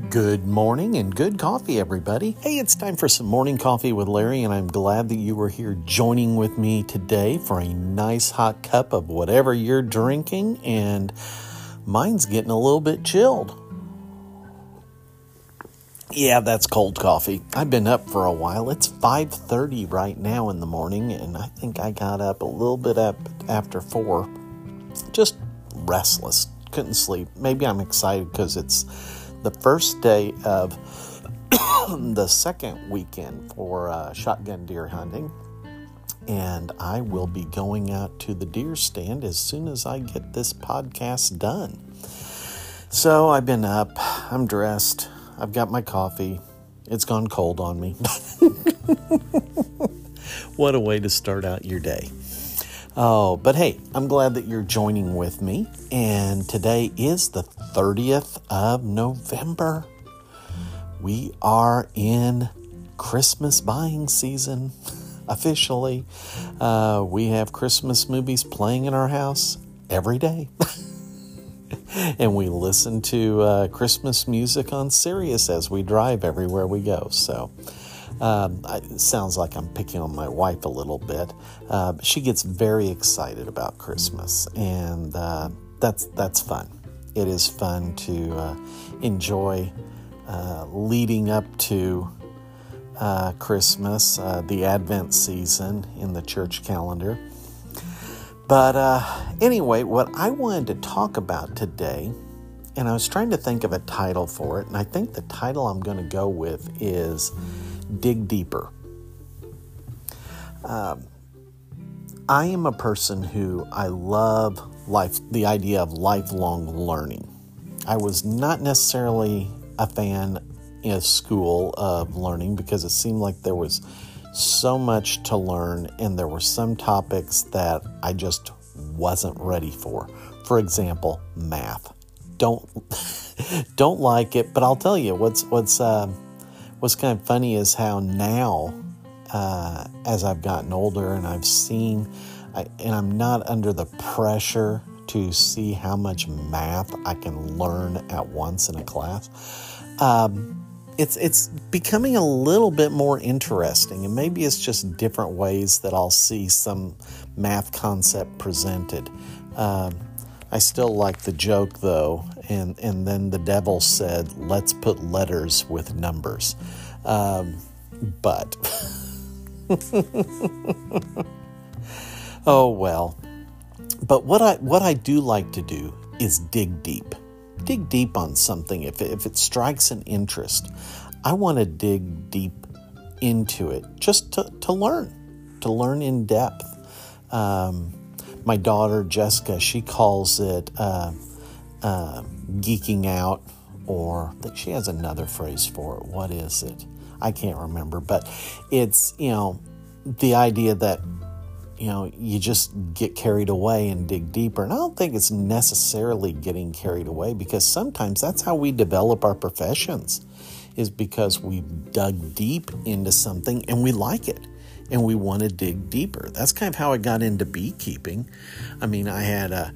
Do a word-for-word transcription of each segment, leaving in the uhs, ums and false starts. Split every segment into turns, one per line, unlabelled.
Good morning and good coffee, everybody. Hey, it's time for some morning coffee with Larry, and I'm glad that you were here joining with me today for a nice hot cup of whatever you're drinking, and mine's getting a little bit chilled. Yeah, that's cold coffee. I've been up for a while. It's five thirty right now in the morning, and I think I got up a little bit up after four. Just restless. Couldn't sleep. Maybe I'm excited because it's the first day of the second weekend for uh, shotgun deer hunting, and I will be going out to the deer stand as soon as I get this podcast done. So I've been up, I'm dressed, I've got my coffee, it's gone cold on me. What a way to start out your day. Oh, but hey, I'm glad that you're joining with me, and today is the thirtieth of November. We are in Christmas buying season, officially. Uh, we have Christmas movies playing in our house every day, and we listen to uh, Christmas music on Sirius as we drive everywhere we go, so... Um, it sounds like I'm picking on my wife a little bit. Uh, she gets very excited about Christmas, and uh, that's that's fun. It is fun to uh, enjoy uh, leading up to uh, Christmas, uh, the Advent season in the church calendar. But uh, anyway, what I wanted to talk about today, and I was trying to think of a title for it, and I think the title I'm going to go with is Dig Deeper. Um, I am a person who I love life, the idea of lifelong learning. I was not necessarily a fan in school of learning because it seemed like there was so much to learn, and there were some topics that I just wasn't ready for. For example, math. Don't don't like it, but I'll tell you what's what's. Uh, What's kind of funny is how now, uh, as I've gotten older and I've seen, I, and I'm not under the pressure to see how much math I can learn at once in a class, um, it's it's becoming a little bit more interesting. And maybe it's just different ways that I'll see some math concept presented. Um, I still like the joke, though, and, and then the devil said, let's put letters with numbers. Um, but, oh, well. But what I what I do like to do is dig deep. Dig deep on something. If it, if it strikes an interest, I want to dig deep into it just to, to learn, to learn in depth. Um My daughter, Jessica, she calls it uh, uh, geeking out, or that she has another phrase for it. What is it? I can't remember, but it's, you know, the idea that, you know, you just get carried away and dig deeper. And I don't think it's necessarily getting carried away, because sometimes that's how we develop our professions, is because we've dug deep into something and we like it. And we want to dig deeper. That's kind of how I got into beekeeping. I mean, I had a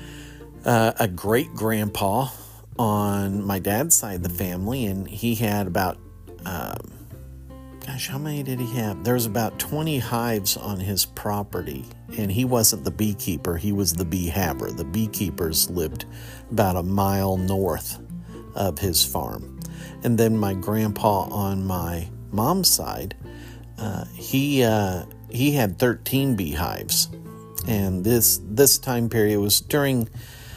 a, a great grandpa on my dad's side of the family, and he had about, um, gosh, how many did he have? There's about twenty hives on his property, and he wasn't the beekeeper. He was the bee haver. The beekeepers lived about a mile north of his farm. And then my grandpa on my mom's side, Uh, he uh, he had thirteen beehives, and this this time period was during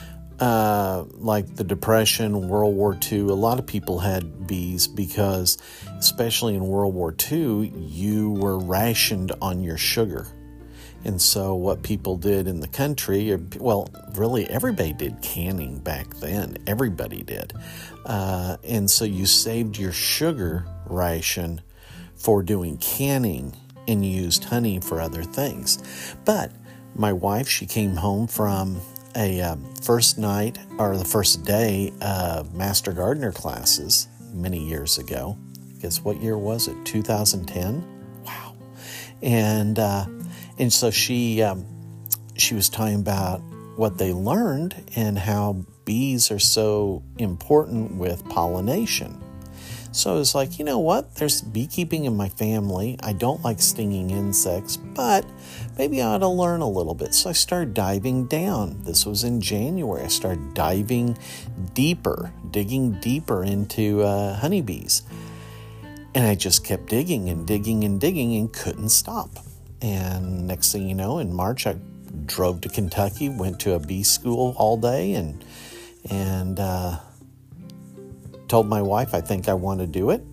uh, like the Depression, World War Two. A lot of people had bees because, especially in World War Two, you were rationed on your sugar, and so what people did in the country, well, really everybody did canning back then. Everybody did, uh, and so you saved your sugar ration for doing canning and used honey for other things. But my wife, she came home from a um, first night or the first day of Master Gardener classes many years ago. Guess what year was it? two thousand ten? Wow. And uh, and so she um, she was talking about what they learned and how bees are so important with pollination. So it's like, you know what? There's beekeeping in my family. I don't like stinging insects, but maybe I ought to learn a little bit. So I started diving down. This was in January. I started diving deeper, digging deeper into uh, honeybees. And I just kept digging and digging and digging and couldn't stop. And next thing you know, in March, I drove to Kentucky, went to a bee school all day, and and uh, told my wife I think I want to do it.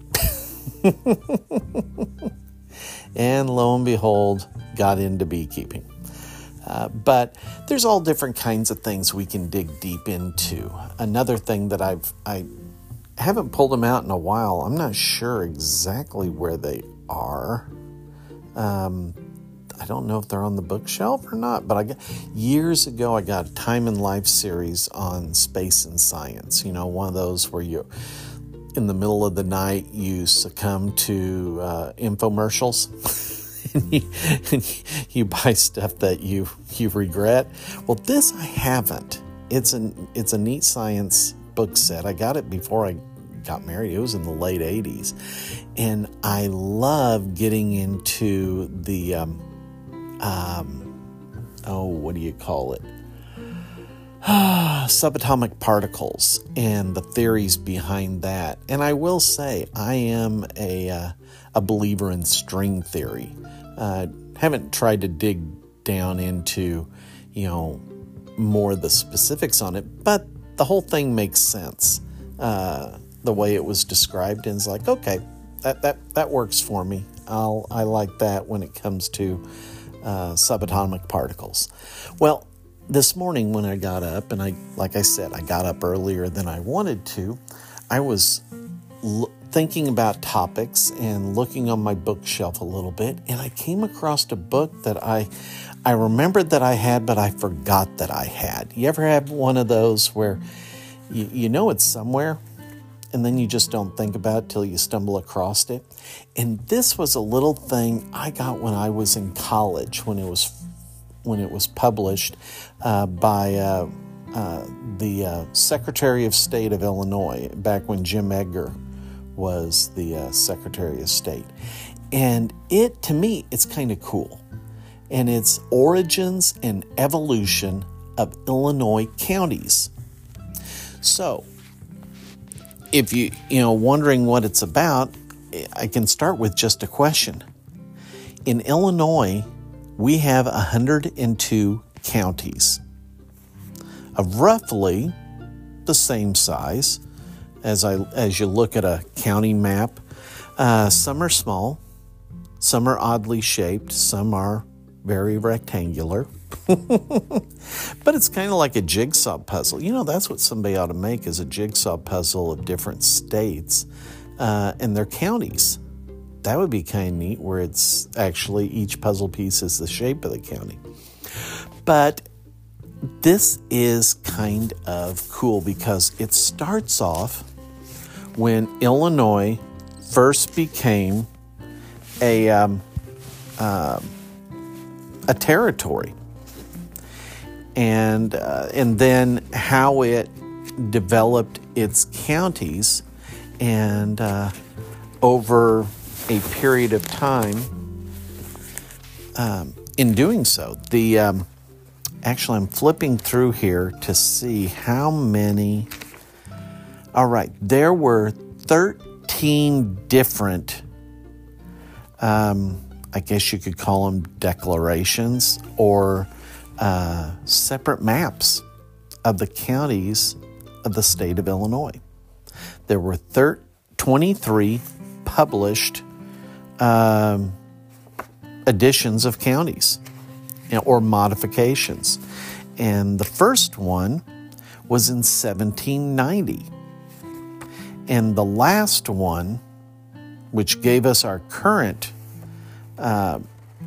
And lo and behold, got into beekeeping. Uh, but there's all different kinds of things we can dig deep into. Another thing that I've I haven't pulled them out in a while. I'm not sure exactly where they are. Um, I don't know if they're on the bookshelf or not, but I got, years ago I got a Time in Life series on space and science. You know, one of those where you, in the middle of the night, you succumb to uh, infomercials and, you, and you buy stuff that you you regret. Well, this I haven't. It's an it's a neat science book set. I got it before I got married. It was in the late eighties, and I love getting into the. Um, Um, oh, what do you call it? Subatomic particles and the theories behind that. And I will say, I am a uh, a believer in string theory. Uh, haven't tried to dig down into, you know, more of the specifics on it, but the whole thing makes sense. Uh, the way it was described, and it's like, okay, that that that works for me. I'll I like that when it comes to Uh, subatomic particles. Well, this morning when I got up, and I, like I said, I got up earlier than I wanted to, I was l- thinking about topics and looking on my bookshelf a little bit, and I came across a book that I, I remembered that I had, but I forgot that I had. You ever have one of those where you, you know it's somewhere, and then you just don't think about it till you stumble across it? And this was a little thing I got when I was in college, when it was when it was published uh, by uh, uh, the uh, Secretary of State of Illinois, back when Jim Edgar was the uh, Secretary of State. And it, to me, it's kind of cool. And it's Origins and Evolution of Illinois Counties. So, if you, you know, wondering what it's about, I can start with just a question. In Illinois, we have one hundred two counties of roughly the same size as I as you look at a county map. Uh, some are small, some are oddly shaped, some are very rectangular. But it's kind of like a jigsaw puzzle. You know, that's what somebody ought to make, is a jigsaw puzzle of different states uh, and their counties. That would be kind of neat, where it's actually each puzzle piece is the shape of the county. But this is kind of cool because it starts off when Illinois first became a um, uh, a territory. And uh, and then how it developed its counties, and uh, over a period of time, um, in doing so, the um, actually I'm flipping through here to see how many. All right, there were thirteen different, um, I guess you could call them declarations, or Uh, separate maps of the counties of the state of Illinois. There were thir- twenty-three published um, editions of counties, you know, or modifications. And the first one was in seventeen ninety. And the last one, which gave us our current uh,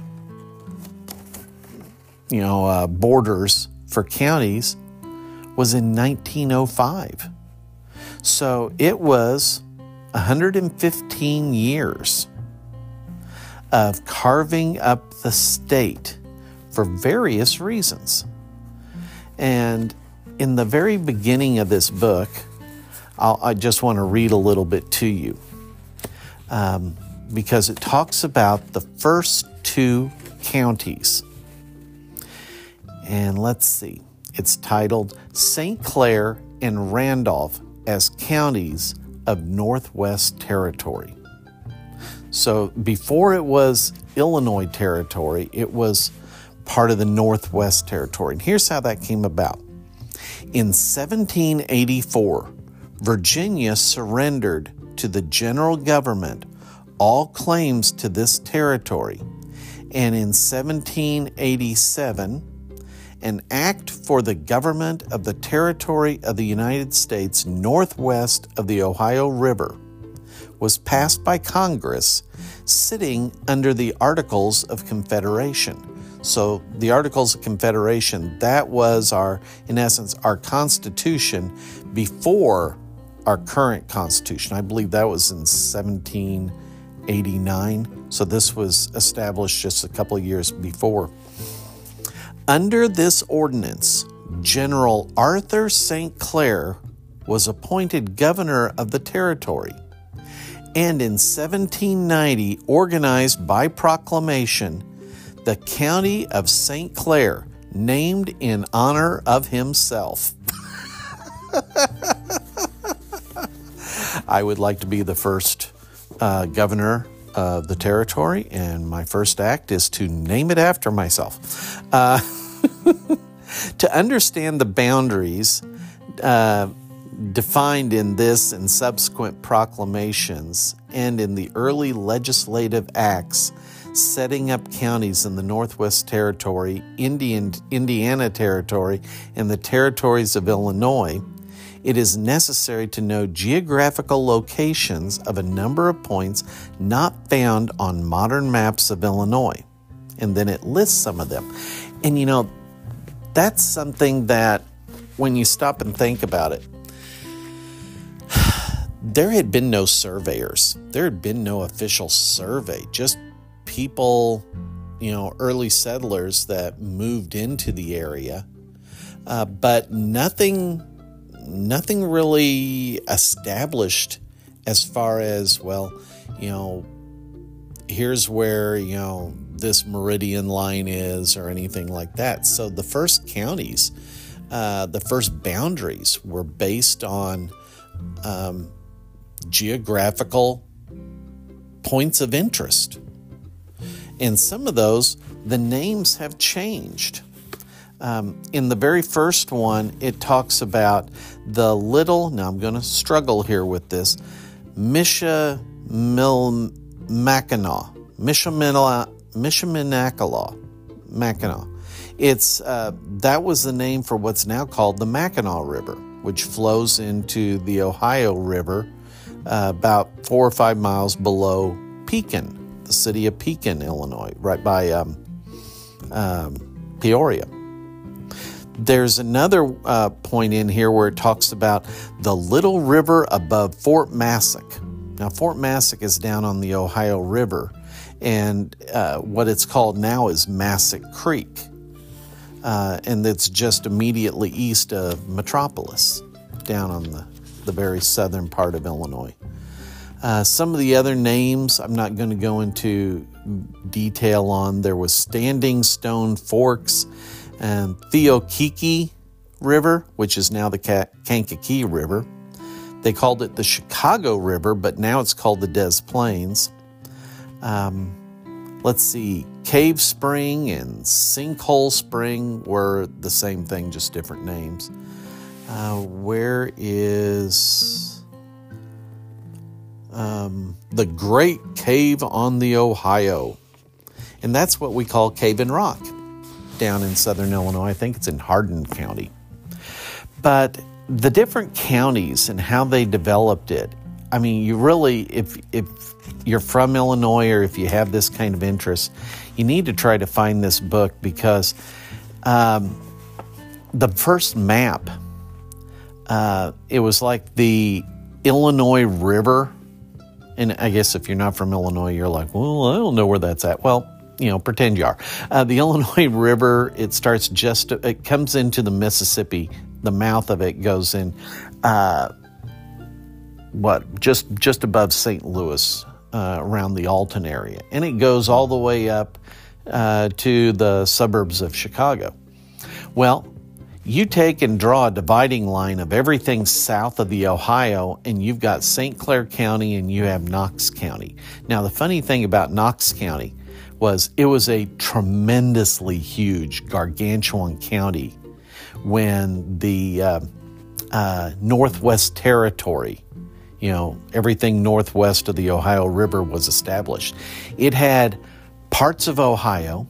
you know, uh, borders for counties, was in nineteen oh five. So it was one hundred fifteen years of carving up the state for various reasons. And in the very beginning of this book, I'll, I just want to read a little bit to you um, because it talks about the first two counties. And let's see. It's titled Saint Clair and Randolph as Counties of Northwest Territory. So before it was Illinois Territory, it was part of the Northwest Territory. And here's how that came about. In seventeen eighty-four, Virginia surrendered to the general government all claims to this territory. And in seventeen eighty-seven, an act for the government of the territory of the United States northwest of the Ohio River was passed by Congress, sitting under the Articles of Confederation. So the Articles of Confederation, that was our, in essence, our Constitution before our current Constitution. I believe that was in seventeen eighty-nine. So this was established just a couple of years before. Under this ordinance, General Arthur Saint Clair was appointed governor of the territory, and in seventeen ninety organized by proclamation the county of Saint Clair, named in honor of himself. I would like to be the first uh, governor of the territory, and my first act is to name it after myself. Uh, to understand the boundaries uh, defined in this and subsequent proclamations and in the early legislative acts setting up counties in the Northwest Territory, Indian, Indiana Territory, and the territories of Illinois, it is necessary to know geographical locations of a number of points not found on modern maps of Illinois. And then it lists some of them. And you know, that's something that when you stop and think about it, there had been no surveyors. There had been no official survey, just people, you know, early settlers that moved into the area, uh, but nothing, nothing really established as far as, well, you know, here's where, you know, this meridian line is or anything like that. So the first counties, uh, the first boundaries were based on um, geographical points of interest. And some of those, the names have changed. Um, in the very first one, it talks about the little, now I'm going to struggle here with this, Michilimackinac, Michilimackinac, Mackinac. It's, uh, that was the name for what's now called the Mackinac River, which flows into the Ohio River uh, about four or five miles below Pekin, the city of Pekin, Illinois, right by um, um, Peoria. There's another uh, point in here where it talks about the little river above Fort Massac. Now, Fort Massac is down on the Ohio River, and uh, what it's called now is Massac Creek, uh, and it's just immediately east of Metropolis, down on the, the very southern part of Illinois. Uh, some of the other names I'm not going to go into detail on. There was Standing Stone Forks and Theokiki River, which is now the Kankakee River. They called it the Chicago River, but now it's called the Des Plaines. Um, let's see, Cave Spring and Sinkhole Spring were the same thing, just different names. Uh, where is... Um, the Great Cave on the Ohio. And that's what we call Cave and Rock down in southern Illinois. I think it's in Hardin County. But the different counties and how they developed it, I mean, you really, if if you're from Illinois or if you have this kind of interest, you need to try to find this book because um, the first map, uh, it was like the Illinois River. And I guess if you're not from Illinois, you're like, well, I don't know where that's at. Well, you know, pretend you are. Uh, the Illinois River, it starts just, it comes into the Mississippi the mouth of it goes in, uh, what, just, just above Saint Louis, uh, around the Alton area. And it goes all the way up uh, to the suburbs of Chicago. Well, you take and draw a dividing line of everything south of the Ohio, and you've got Saint Clair County and you have Knox County. Now, the funny thing about Knox County was it was a tremendously huge, gargantuan county when the uh, uh, Northwest Territory, you know, everything northwest of the Ohio River was established. It had parts of Ohio,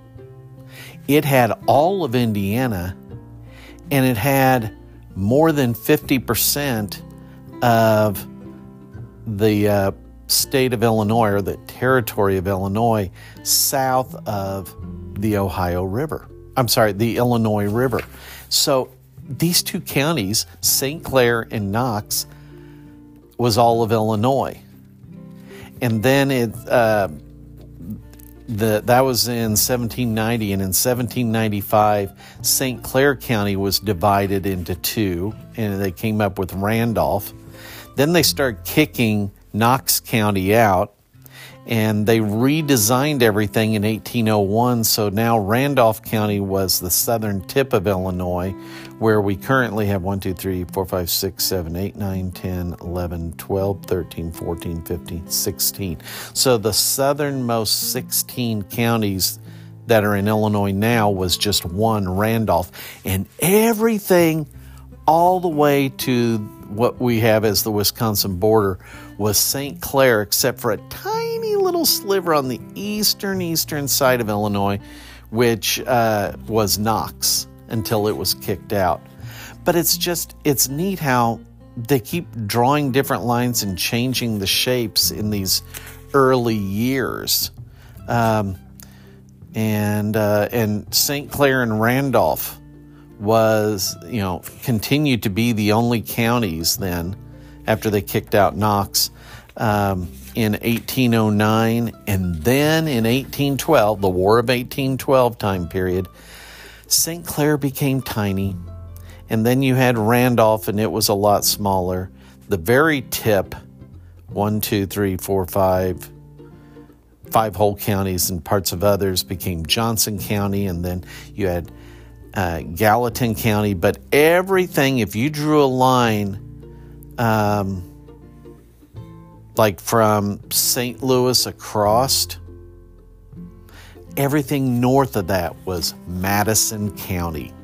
it had all of Indiana, and it had more than fifty percent of the uh, state of Illinois, or the territory of Illinois, south of the Ohio River. I'm sorry, the Illinois River. So these two counties, Saint Clair and Knox, was all of Illinois. And then it uh, the that was in seventeen ninety, and in seventeen ninety-five, Saint Clair County was divided into two, and they came up with Randolph. Then they started kicking Knox County out, and they redesigned everything in eighteen oh one, so now Randolph County was the southern tip of Illinois, where we currently have one, two, three, four, five, six, seven, eight, nine, ten, eleven, twelve, thirteen, fourteen, fifteen, sixteen. So the southernmost sixteen counties that are in Illinois now was just one, Randolph, and everything all the way to what we have as the Wisconsin border was Saint Clair, except for a tiny little sliver on the eastern, eastern side of Illinois, which uh, was Knox until it was kicked out. But it's just, it's neat how they keep drawing different lines and changing the shapes in these early years. Um, and, uh, and Saint Clair and Randolph was, you know, continued to be the only counties then, after they kicked out Knox, um, in eighteen oh nine, and then in eighteen twelve, the War of eighteen twelve time period, Saint Clair became tiny, and then you had Randolph, and it was a lot smaller. The very tip, one, two, three, four, five, five whole counties and parts of others became Johnson County, and then you had uh, Gallatin County. But everything, if you drew a line, um, like from Saint Louis across, everything north of that was Madison County.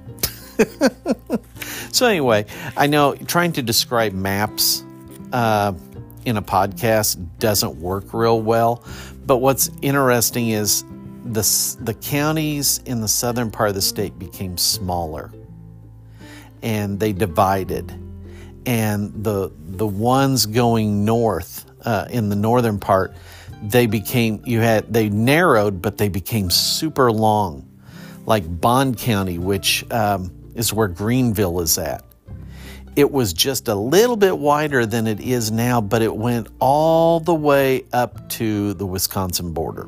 So anyway, I know trying to describe maps uh, in a podcast doesn't work real well, but what's interesting is the, the counties in the southern part of the state became smaller, and they divided, and the the ones going north uh, in the northern part, they became, you had, they narrowed, but they became super long, like Bond County, which um, is where Greenville is at. It was just a little bit wider than it is now, but it went all the way up to the Wisconsin border.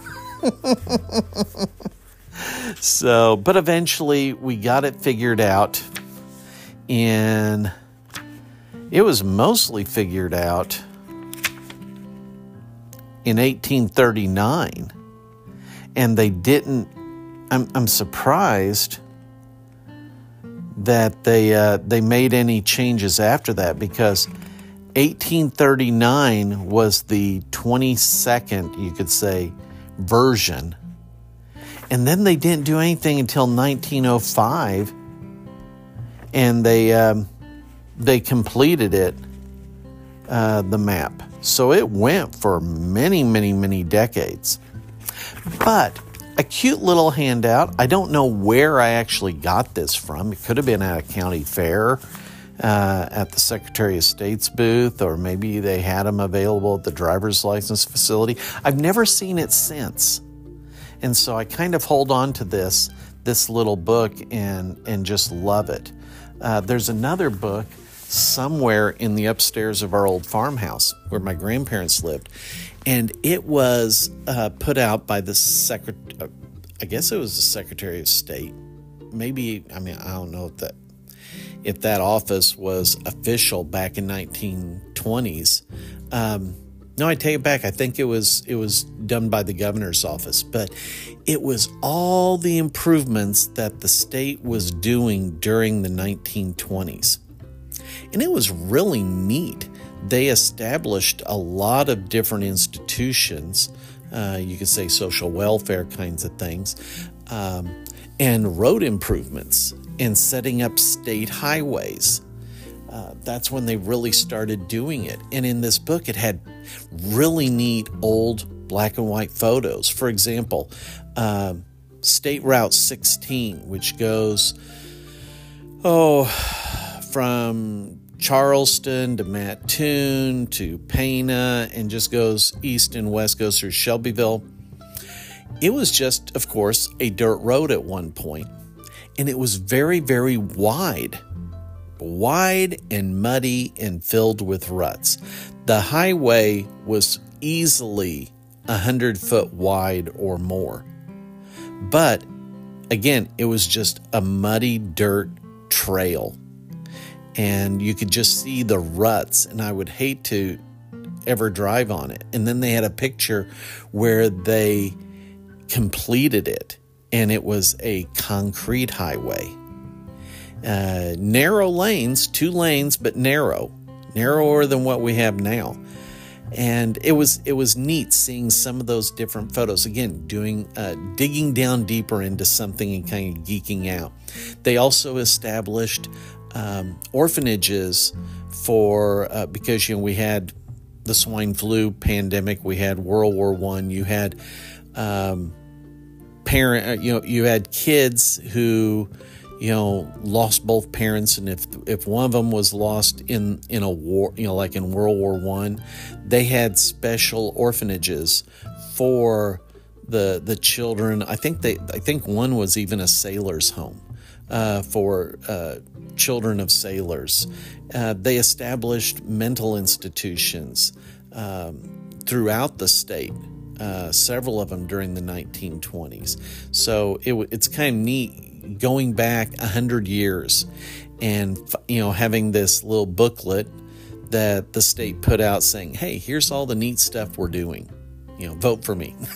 So, but eventually we got it figured out in, it was mostly figured out in eighteen thirty-nine, and they didn't, I'm, I'm surprised that they uh, they made any changes after that, because eighteen thirty-nine was the twenty-second, you could say, version, and then they didn't do anything until nineteen oh five, and they um, they completed it, uh, the map. So it went for many, many, many decades. But a cute little handout. I don't know where I actually got this from. It could have been at a county fair, uh, at the Secretary of State's booth, or maybe they had them available at the driver's license facility. I've never seen it since. And so I kind of hold on to this, this little book and, and just love it. Uh, there's another book somewhere in the upstairs of our old farmhouse where my grandparents lived, and it was uh, put out by the secret. Uh, I guess it was the Secretary of State. Maybe, I mean, I don't know if that. if that office was official back in nineteen twenties. Um, no, I take it back. I think it was it was done by the governor's office, but it was all the improvements that the state was doing during the nineteen twenties. And it was really neat. They established a lot of different institutions, uh, you could say social welfare kinds of things, um, and road improvements and setting up state highways. Uh, that's when they really started doing it. And in this book, it had really neat old black and white photos. For example, uh, State Route sixteen, which goes, oh, from Charleston to Mattoon to Pana and just goes east and west, goes through Shelbyville. It was just, of course, a dirt road at one point, and it was very, very wide. Wide and muddy and filled with ruts. The highway was easily a hundred foot wide or more. But again, it was just a muddy dirt trail. And you could just see the ruts, and I would hate to ever drive on it. And then they had a picture where they completed it, and it was a concrete highway. Uh, narrow lanes, two lanes, but narrow, narrower than what we have now. And it was it was neat seeing some of those different photos. Again, doing uh, digging down deeper into something and kind of geeking out. They also established um, orphanages for uh, because you know we had the swine flu pandemic, we had World War One, you had um, parent, you know, you had kids who, you know, lost both parents, and if if one of them was lost in in a war, you know, like in World War One, they had special orphanages for the the children. I think they I think one was even a sailor's home uh, for uh, children of sailors. Uh, they established mental institutions um, throughout the state. Uh, several of them during the nineteen twenties. So it, it's kind of neat going back a hundred years and, you know, having this little booklet that the state put out saying, hey, here's all the neat stuff we're doing. You know, vote for me.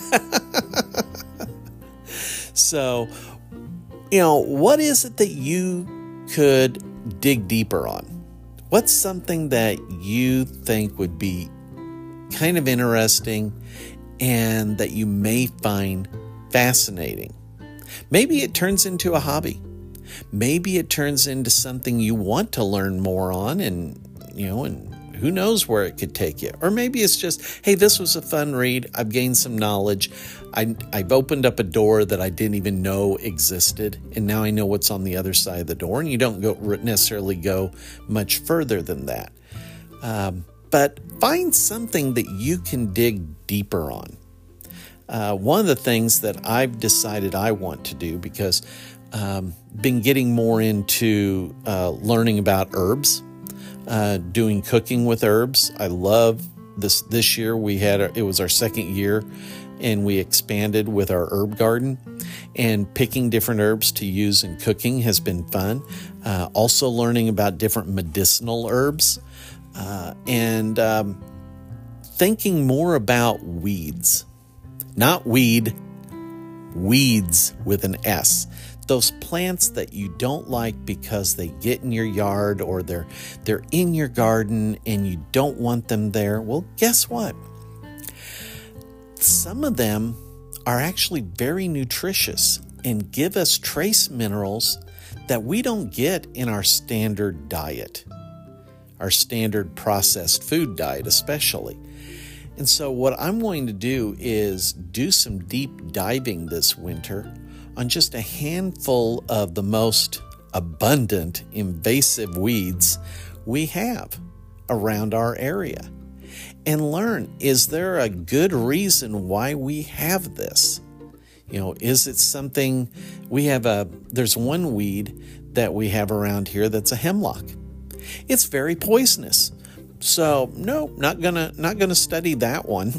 So, you know, what is it that you could dig deeper on? What's something that you think would be kind of interesting and that you may find fascinating? Maybe it turns into a hobby. Maybe it turns into something you want to learn more on, and, you know, and who knows where it could take you. Or maybe it's just, hey, this was a fun read. I've gained some knowledge. I, I've opened up a door that I didn't even know existed, and now I know what's on the other side of the door, and you don't go necessarily go much further than that. Um, but find something that you can dig deeper on. Uh, one of the things that I've decided I want to do, because um, been getting more into uh, learning about herbs, uh, doing cooking with herbs. I love this. This year we had a, it was our second year, and we expanded with our herb garden, and picking different herbs to use in cooking has been fun. Uh, also learning about different medicinal herbs, uh, and um, thinking more about weeds. Not weed, weeds with an S. Those plants that you don't like because they get in your yard, or they're they're in your garden and you don't want them there. Well, guess what? Some of them are actually very nutritious and give us trace minerals that we don't get in our standard diet, our standard processed food diet especially. And so what I'm going to do is do some deep diving this winter on just a handful of the most abundant invasive weeds we have around our area, and learn, is there a good reason why we have this? You know, is it something we have a, there's one weed that we have around here that's a hemlock. It's very poisonous. So no, not gonna not gonna study that one.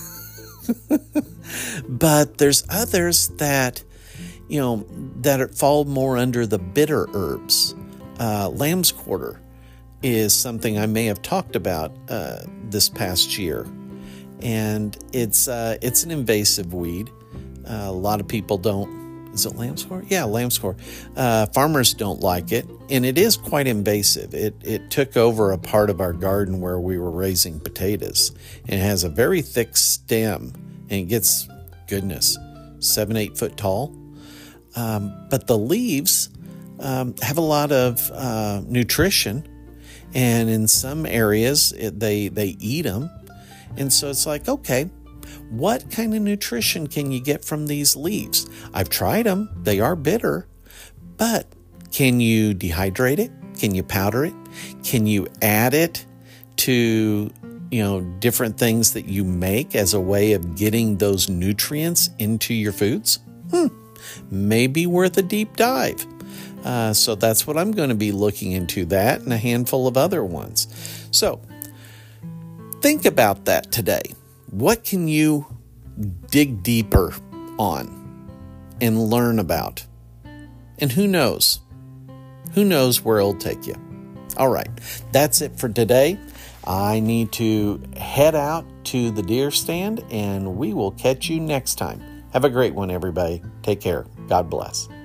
But there's others that, you know, that fall more under the bitter herbs. Uh, lamb's quarter is something I may have talked about uh, this past year. And it's uh, it's an invasive weed. Uh, a lot of people don't. Is it lamb's quarter? Yeah, lamb's quarter. Uh, farmers don't like it, and it is quite invasive. It it took over a part of our garden where we were raising potatoes, and it has a very thick stem, and it gets, goodness, seven eight foot tall. Um, but the leaves um, have a lot of uh, nutrition, and in some areas it, they they eat them. And so it's like, okay, what kind of nutrition can you get from these leaves? I've tried them. They are bitter, but can you dehydrate it? Can you powder it? Can you add it to, you know, different things that you make as a way of getting those nutrients into your foods? Hmm, maybe worth a deep dive. Uh, so that's what I'm going to be looking into, that and a handful of other ones. So think about that today. What can you dig deeper on and learn about? And who knows? Who knows where it'll take you? All right, that's it for today. I need to head out to the deer stand, and we will catch you next time. Have a great one, everybody. Take care. God bless.